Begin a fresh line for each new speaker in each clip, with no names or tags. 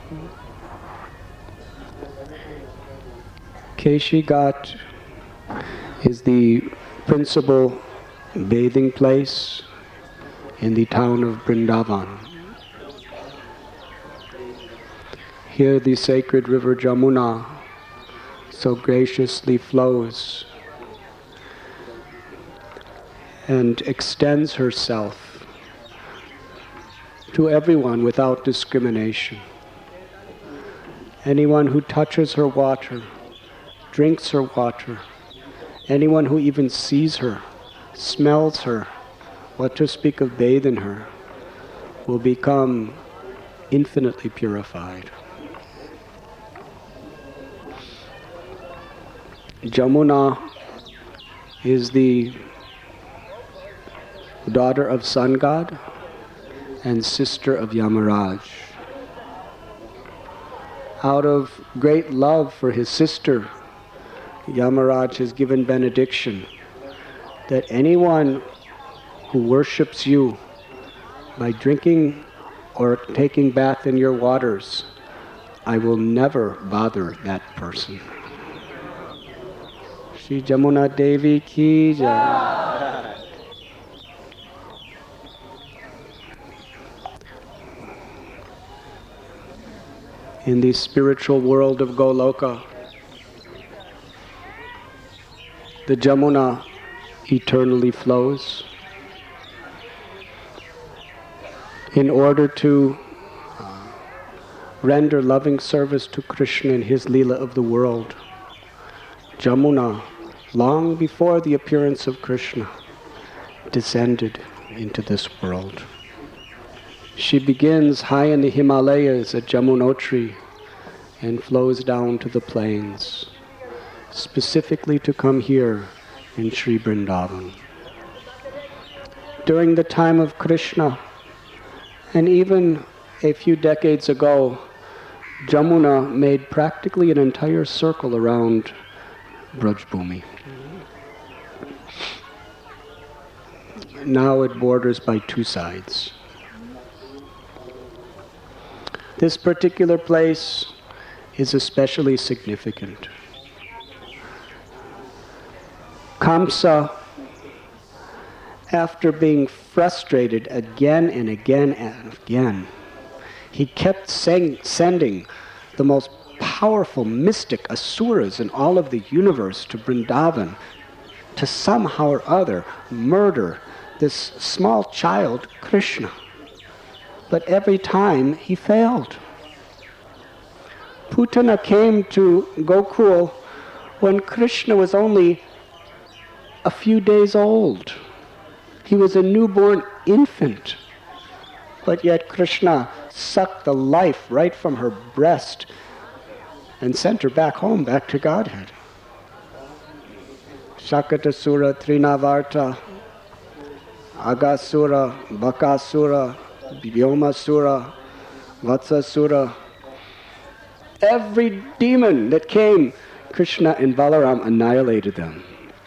Keshi Ghat is the principal bathing place in the town of Vrindavan. Here the sacred river Jamuna so graciously flows and extends herself to everyone without discrimination. Anyone who touches her water, drinks her water, anyone who even sees her, smells her, what to speak of bathe in her, will become infinitely purified. Jamuna is the daughter of Sun God and sister of Yamaraj. Out of great love for his sister, Yamaraj has given benediction that anyone who worships you by drinking or taking bath in your waters, I will never bother that person. Shri Jamuna Devi ki jai. In the spiritual world of Goloka, the Jamuna eternally flows. In order to render loving service to Krishna in his Leela of the world, Jamuna, long before the appearance of Krishna, descended into this world. She begins high in the Himalayas at Jamunotri and flows down to the plains, specifically to come here in Sri Vrindavan. During the time of Krishna, and even a few decades ago, Jamuna made practically an entire circle around Brajbhumi. Now it borders by two sides. This particular place is especially significant. Kamsa, after being frustrated again and again and again, he kept sending the most powerful mystic asuras in all of the universe to Vrindavan to somehow or other murder this small child, Krishna. But every time he failed. Putana came to Gokul when Krishna was only a few days old. He was a newborn infant. But yet Krishna sucked the life right from her breast and sent her back home, back to Godhead. Shakatasura, Trinavarta, Agasura, Bakasura, Vyomasura, Vatsasura. Every demon that came, Krishna and Balaram annihilated them.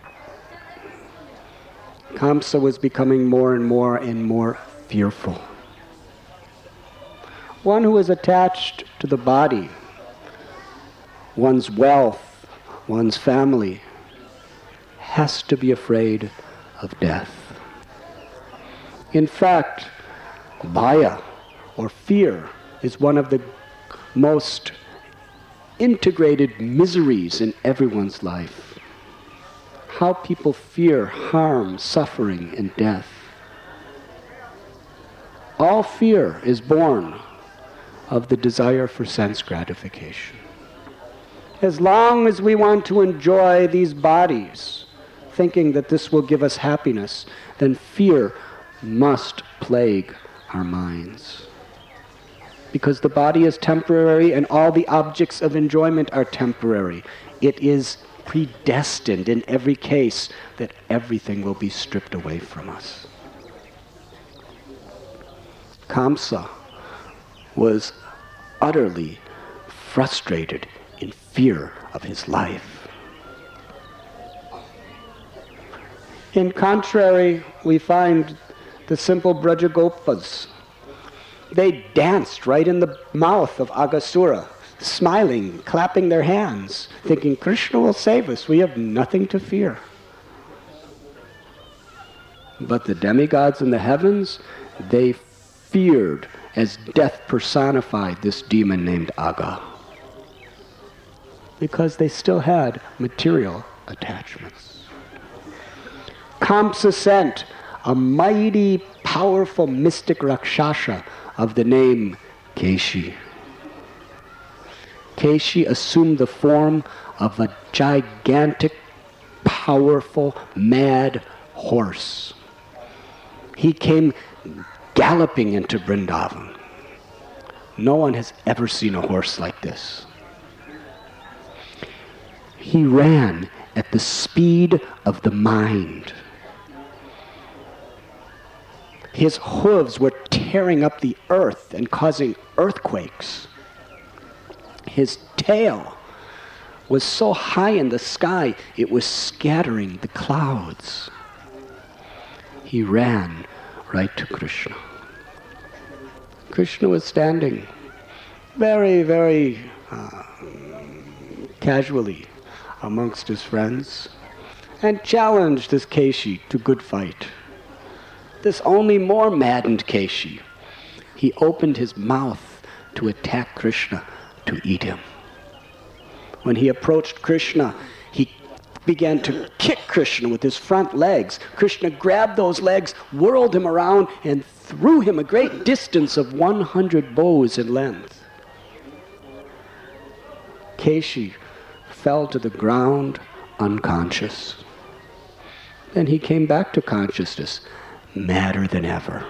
Kamsa was becoming more and more fearful. One who is attached to the body, one's wealth, one's family, has to be afraid of death. In fact, Bhaya, or fear, is one of the most integrated miseries in everyone's life. How people fear harm, suffering, and death. All fear is born of the desire for sense gratification. As long as we want to enjoy these bodies, thinking that this will give us happiness, then fear must plague our minds. Because the body is temporary and all the objects of enjoyment are temporary. It is predestined in every case that everything will be stripped away from us. Kamsa was utterly frustrated in fear of his life. In contrary, we find the simple Brajagopas. They danced right in the mouth of Aghasura, smiling, clapping their hands, thinking, Krishna will save us. We have nothing to fear. But the demigods in the heavens, they feared as death personified this demon named Agha, because they still had material attachments. Kamsa sent a mighty, powerful mystic Rakshasa of the name Keshi. Keshi assumed the form of a gigantic, powerful, mad horse. He came galloping into Vrindavan. No one has ever seen a horse like this. He ran at the speed of the mind. His hooves were tearing up the earth and causing earthquakes. His tail was so high in the sky, it was scattering the clouds. He ran right to Krishna. Krishna was standing very, very casually amongst his friends and challenged this Keshi to good fight. This only more maddened Keshi. He opened his mouth to attack Krishna, to eat him. When he approached Krishna, he began to kick Krishna with his front legs. Krishna grabbed those legs, whirled him around, and threw him a great distance of 100 bows in length. Keshi fell to the ground unconscious. Then he came back to consciousness, madder than ever.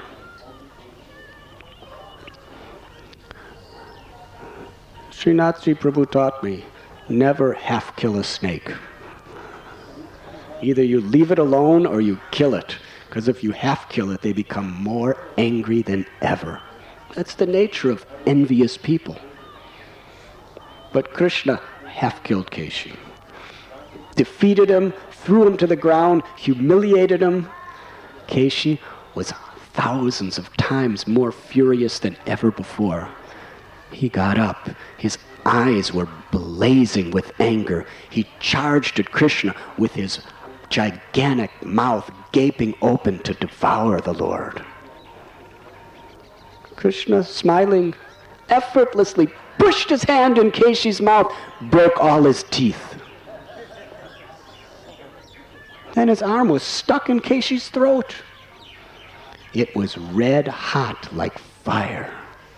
Srinathji Prabhu taught me, never half kill a snake. Either you leave it alone or you kill it, because if you half kill it, they become more angry than ever. That's the nature of envious people. But Krishna half killed Keshi, defeated him, threw him to the ground, humiliated him. Keshi was thousands of times more furious than ever before. He got up. His eyes were blazing with anger. He charged at Krishna with his gigantic mouth gaping open to devour the Lord. Krishna, smiling, effortlessly pushed his hand in Keshi's mouth, broke all his teeth. Then his arm was stuck in Keshi's throat. It was red hot like fire.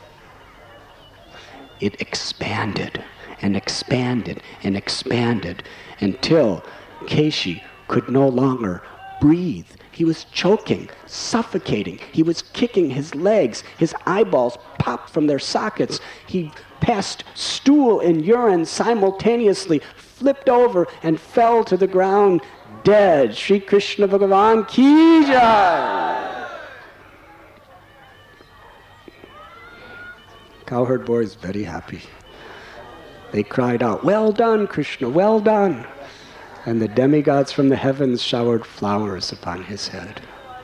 It expanded and expanded and expanded until Keshi could no longer breathe. He was choking, suffocating. He was kicking his legs. His eyeballs popped from their sockets. He passed stool and urine simultaneously, flipped over, and fell to the ground dead. Shri Krishna Bhagavan Ki Jai! Cowherd boys very happy. They cried out, "Well done, Krishna, well done!" And the demigods from the heavens showered flowers upon his head.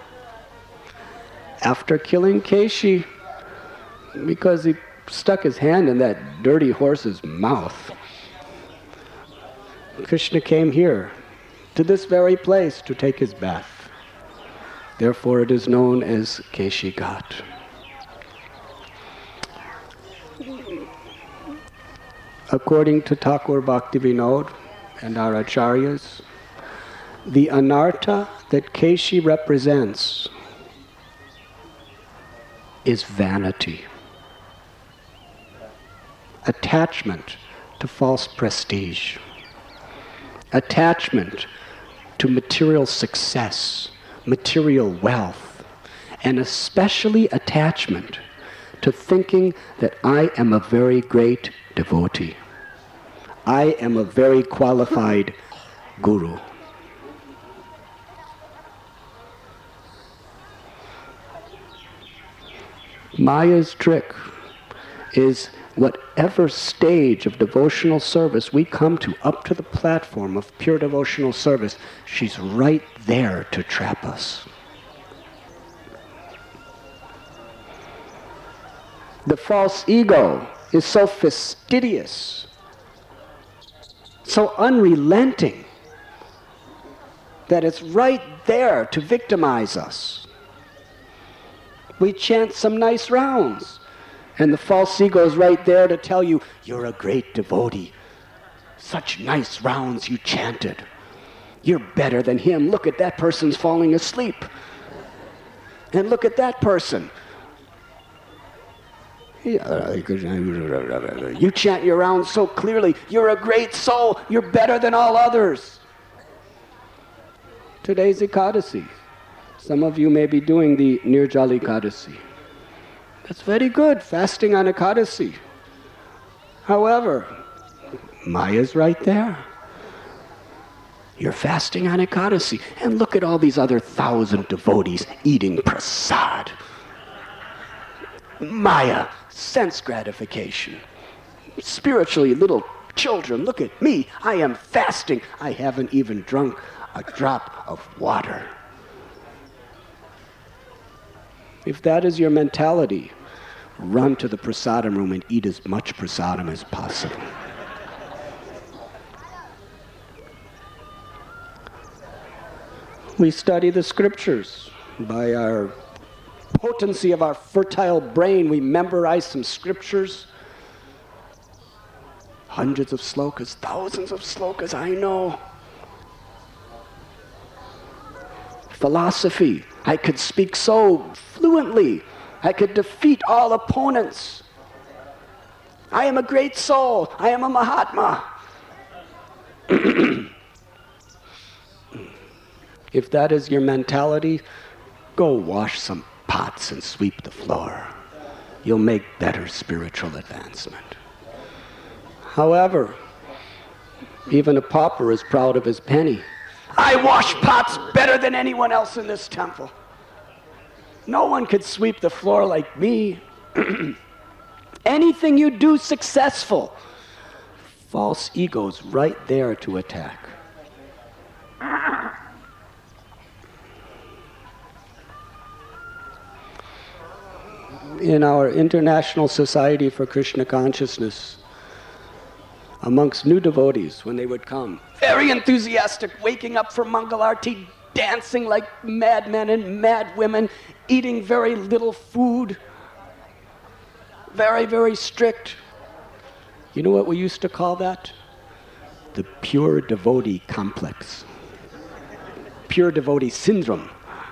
After killing Keshi, because he stuck his hand in that dirty horse's mouth, Krishna came here, to this very place, to take his bath. Therefore it is known as Keshi Ghat. According to Thakur Bhaktivinoda and our acharyas, the anartha that Keshi represents is vanity, attachment to false prestige, attachment to material success, material wealth, and especially attachment to thinking that I am a very great devotee. I am a very qualified guru. Maya's trick is whatever stage of devotional service we come to, up to the platform of pure devotional service, she's right there to trap us. The false ego is so fastidious, so unrelenting, that it's right there to victimize us. We chant some nice rounds, and the false ego is right there to tell you, you're a great devotee. Such nice rounds you chanted. You're better than him. Look at that person's falling asleep. And look at that person. You chant your rounds so clearly. You're a great soul. You're better than all others. Today's Ekadasi. Some of you may be doing the Nirjala Ekadasi. That's very good, fasting on Ekadasi. However, Maya's right there. You're fasting on Ekadasi, and look at all these other 1,000 devotees eating prasad. Maya, sense gratification. Spiritually, little children, look at me. I am fasting. I haven't even drunk a drop of water. If that is your mentality, run to the prasadam room and eat as much prasadam as possible. We study the scriptures. By our potency of our fertile brain, we memorize some scriptures. Hundreds of slokas, thousands of slokas, I know. Philosophy, I could speak so fluently. I could defeat all opponents. I am a great soul. I am a Mahatma. If that is your mentality, go wash some pots and sweep the floor. You'll make better spiritual advancement. However, even a pauper is proud of his penny. I wash pots better than anyone else in this temple. No one could sweep the floor like me. Anything you do successful, false ego's right there to attack. In our International Society for Krishna Consciousness, amongst new devotees, when they would come, very enthusiastic, waking up for Mangalarti, dancing like madmen and mad women, eating very little food, very, very strict. You know what we used to call that? The pure devotee complex. Pure devotee syndrome.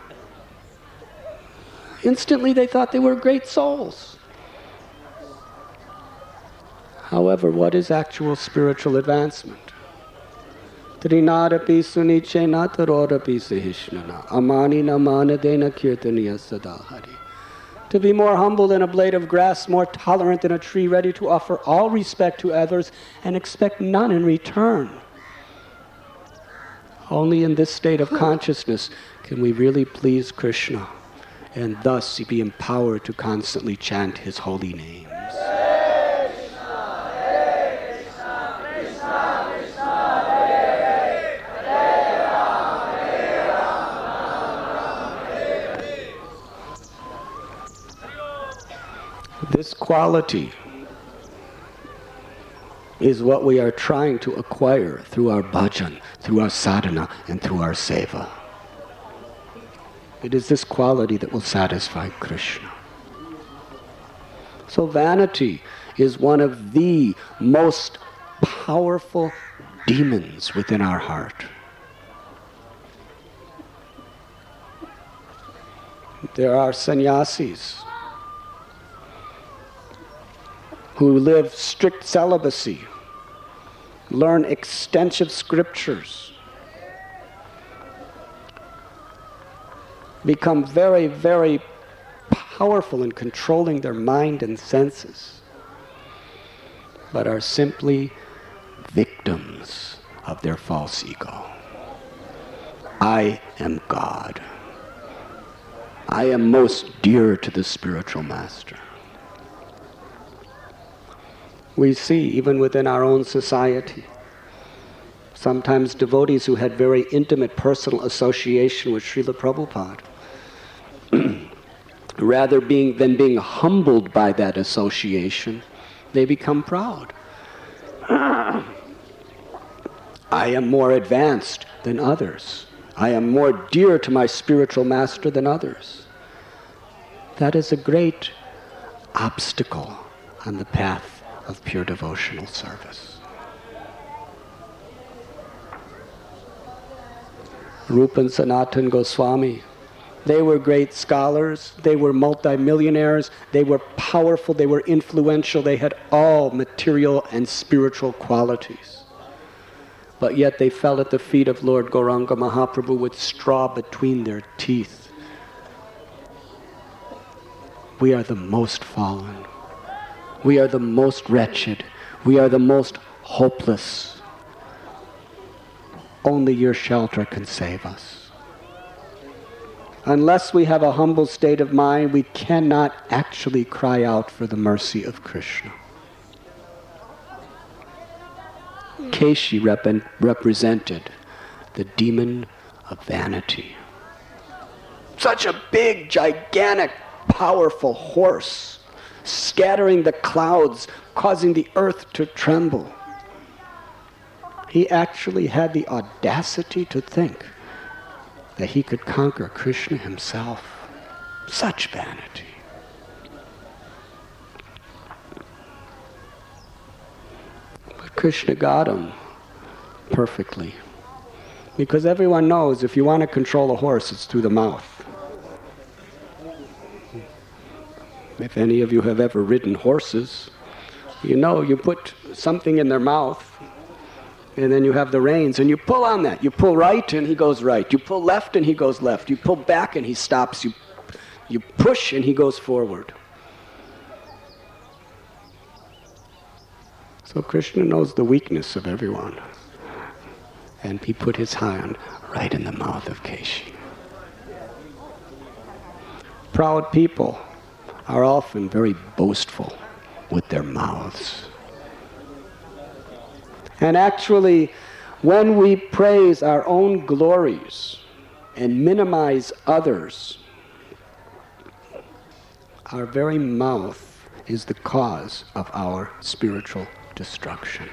Instantly they thought they were great souls. However, what is actual spiritual advancement? Trinadapi suniche natarodapi sahishnana amani namanadena kirtaniya sadahari. To be more humble than a blade of grass, more tolerant than a tree, ready to offer all respect to others and expect none in return. Only in this state of consciousness can we really please Krishna and thus be empowered to constantly chant his holy names. This quality is what we are trying to acquire through our bhajan, through our sadhana, and through our seva. It is this quality that will satisfy Krishna. So vanity is one of the most powerful demons within our heart. There are sannyasis who live strict celibacy, learn extensive scriptures, become very, very powerful in controlling their mind and senses, but are simply victims of their false ego. I am God. I am most dear to the spiritual master. We see, even within our own society, sometimes devotees who had very intimate personal association with Srila Prabhupada rather than being humbled by that association, they become proud. I am more advanced than others. I am more dear to my spiritual master than others. That is a great obstacle on the path of pure devotional service. Rupa and Sanatan Goswami, they were great scholars, they were multimillionaires, they were powerful, they were influential, they had all material and spiritual qualities. But yet they fell at the feet of Lord Gauranga Mahaprabhu with straw between their teeth. We are the most fallen. We are the most wretched. We are the most hopeless. Only your shelter can save us. Unless we have a humble state of mind, we cannot actually cry out for the mercy of Krishna. Keshi represented the demon of vanity. Such a big, gigantic, powerful horse, scattering the clouds, causing the earth to tremble. He actually had the audacity to think that he could conquer Krishna himself. Such vanity. But Krishna got him perfectly. Because everyone knows if you want to control a horse, it's through the mouth. If any of you have ever ridden horses, you know you put something in their mouth, and then you have the reins, and you pull on that. You pull right, and he goes right. You pull left, and he goes left. You pull back, and he stops. You push, and he goes forward. So Krishna knows the weakness of everyone. And he put his hand right in the mouth of Keshi. Proud people are often very boastful with their mouths. And actually, when we praise our own glories and minimize others, our very mouth is the cause of our spiritual destruction.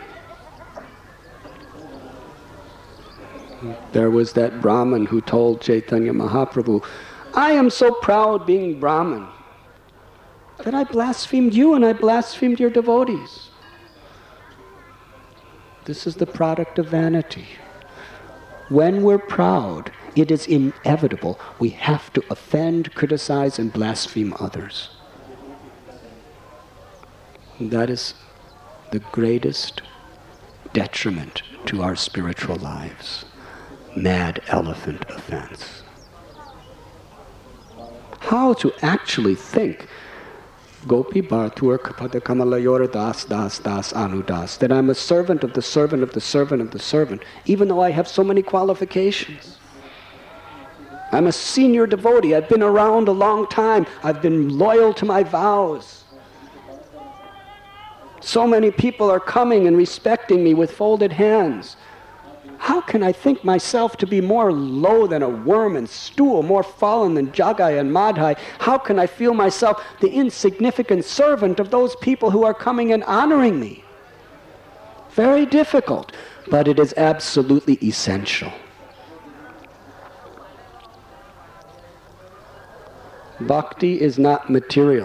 There was that Brahmin who told Chaitanya Mahaprabhu, I am so proud being Brahmin that I blasphemed you and I blasphemed your devotees. This is the product of vanity. When we're proud, it is inevitable. We have to offend, criticize, and blaspheme others. That is the greatest detriment to our spiritual lives. Mad elephant offense. How to actually think Gopi Bhartur Kapada Kamalayor Das Das Das Anudas, that I'm a servant of the servant of the servant of the servant, even though I have so many qualifications. I'm a senior devotee. I've been around a long time. I've been loyal to my vows. So many people are coming and respecting me with folded hands. How can I think myself to be more low than a worm and stool, more fallen than Jagai and Madhai? How can I feel myself the insignificant servant of those people who are coming and honoring me? Very difficult, but it is absolutely essential. Bhakti is not material.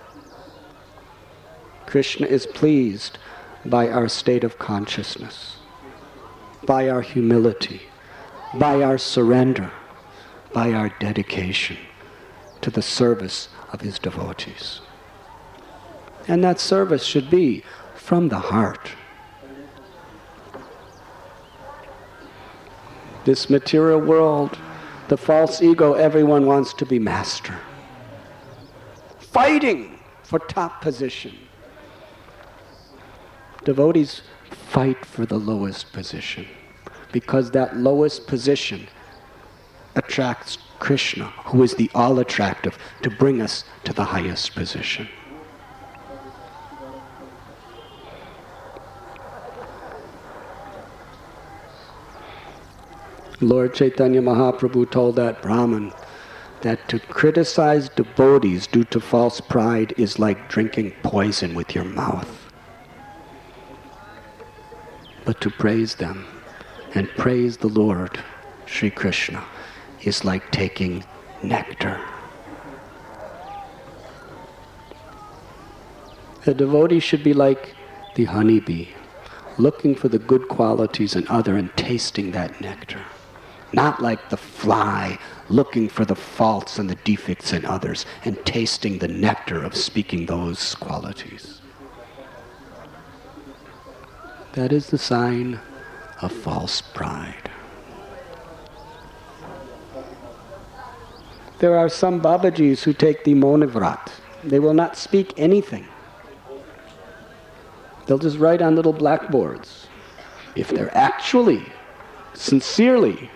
Krishna is pleased by our state of consciousness, by our humility, by our surrender, by our dedication to the service of his devotees. And that service should be from the heart. This material world, the false ego, everyone wants to be master. Fighting for top position. Devotees fight for the lowest position, because that lowest position attracts Krishna, who is the all-attractive, to bring us to the highest position. Lord Chaitanya Mahaprabhu told that Brahmin that to criticize devotees due to false pride is like drinking poison with your mouth. But to praise them and praise the Lord, Sri Krishna, is like taking nectar. A devotee should be like the honeybee, looking for the good qualities in other and tasting that nectar. Not like the fly, looking for the faults and the defects in others and tasting the nectar of speaking those qualities. That is the sign of false pride. There are some Babajis who take the Monivrat. They will not speak anything. They'll just write on little blackboards. If they're actually, sincerely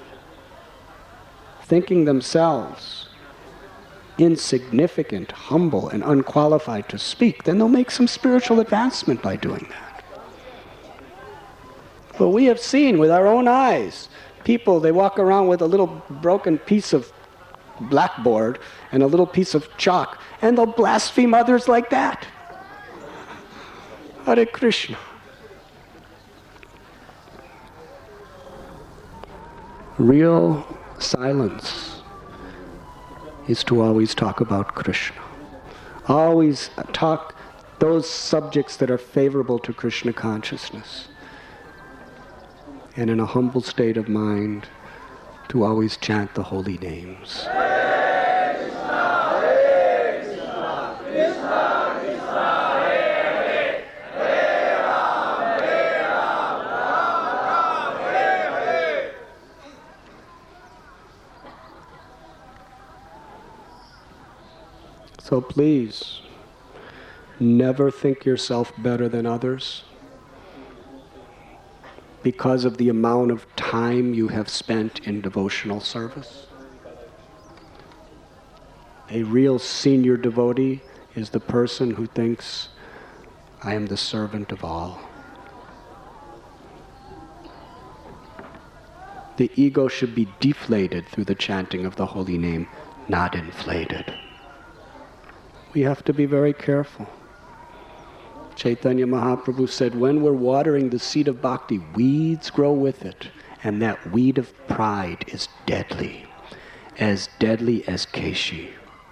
thinking themselves insignificant, humble, and unqualified to speak, then they'll make some spiritual advancement by doing that. But we have seen with our own eyes, people, they walk around with a little broken piece of blackboard and a little piece of chalk, and they'll blaspheme others like that. Hare Krishna. Real silence is to always talk about Krishna. Always talk those subjects that are favorable to Krishna consciousness. And in a humble state of mind, to always chant the holy names. So please, never think yourself better than others because of the amount of time you have spent in devotional service. A real senior devotee is the person who thinks, I am the servant of all. The ego should be deflated through the chanting of the holy name, not inflated. We have to be very careful. Chaitanya Mahaprabhu said, when we're watering the seed of bhakti, weeds grow with it, and that weed of pride is deadly as Keshi.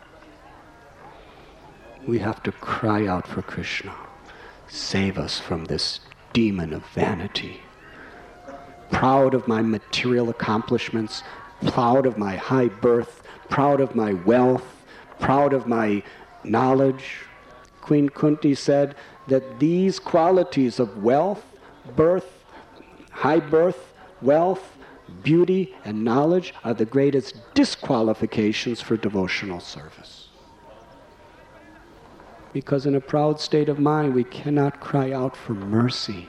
We have to cry out for Krishna. Save us from this demon of vanity. Proud of my material accomplishments, proud of my high birth, proud of my wealth, proud of my knowledge. Queen Kunti said that these qualities of wealth, birth, high birth, wealth, beauty, and knowledge are the greatest disqualifications for devotional service. Because in a proud state of mind, we cannot cry out for mercy.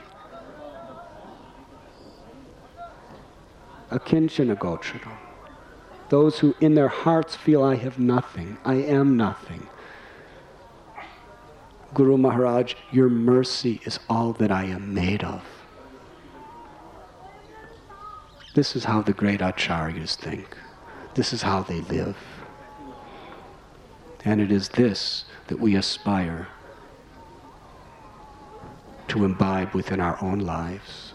Akinchana Gochara. Those who in their hearts feel, I have nothing, I am nothing. Guru Maharaj, your mercy is all that I am made of. This is how the great acharyas think. This is how they live. And it is this that we aspire to imbibe within our own lives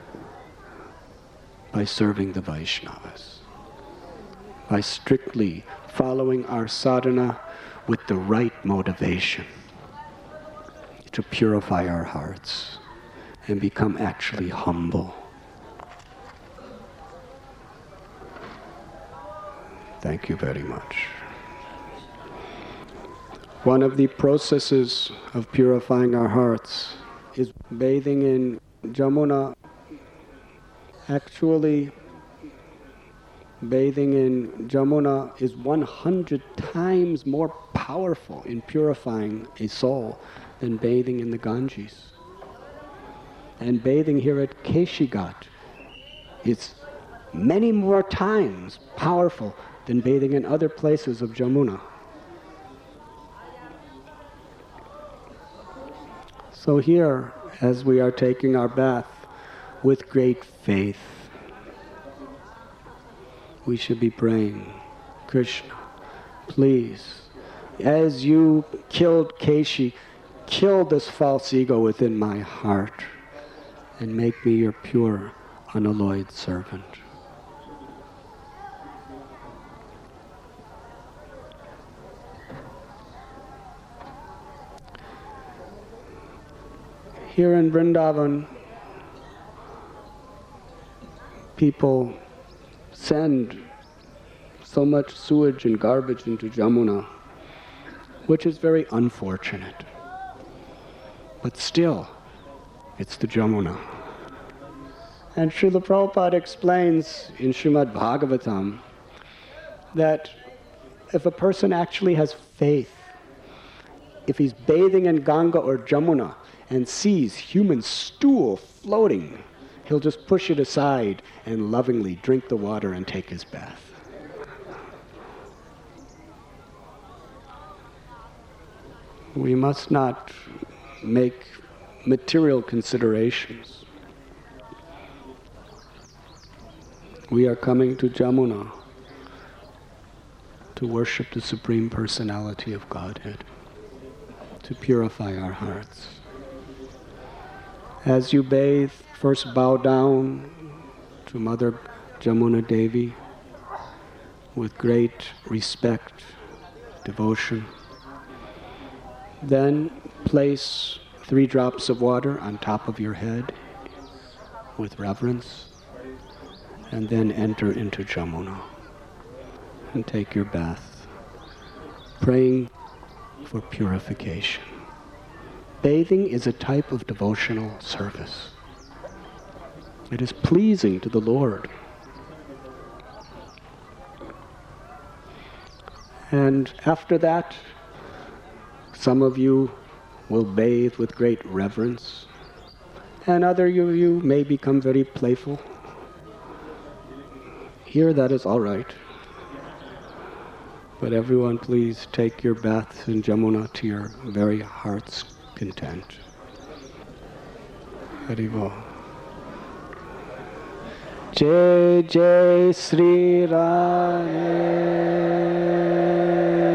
by serving the Vaishnavas, by strictly following our sadhana with the right motivation to purify our hearts and become actually humble. Thank you very much. One of the processes of purifying our hearts is bathing in Jamuna. Actually, bathing in Jamuna is 100 times more powerful in purifying a soul than bathing in the Ganges. And bathing here at Keshi Ghat is many more times powerful than bathing in other places of Jamuna. So here, as we are taking our bath with great faith, we should be praying, Krishna, please, as you killed Keshi, kill this false ego within my heart and make me your pure, unalloyed servant. Here in Vrindavan, people send so much sewage and garbage into Jamuna, which is very unfortunate. But still, it's the Jamuna. And Srila Prabhupada explains in Srimad Bhagavatam that if a person actually has faith, if he's bathing in Ganga or Jamuna and sees human stool floating, he'll just push it aside and lovingly drink the water and take his bath. We must not make material considerations. We are coming to Jamuna to worship the Supreme Personality of Godhead, to purify our hearts. As you bathe, first bow down to Mother Jamuna Devi with great respect, devotion. Then place 3 drops of water on top of your head with reverence, and then enter into Jamuna and take your bath, praying for purification. Bathing is a type of devotional service. It is pleasing to the Lord. And after that, some of you will bathe with great reverence, and other of you may become very playful. Here, that is all right. But everyone, please take your baths in Jamuna to your very heart's content. Haribo. Jai Jai Sri Radhe.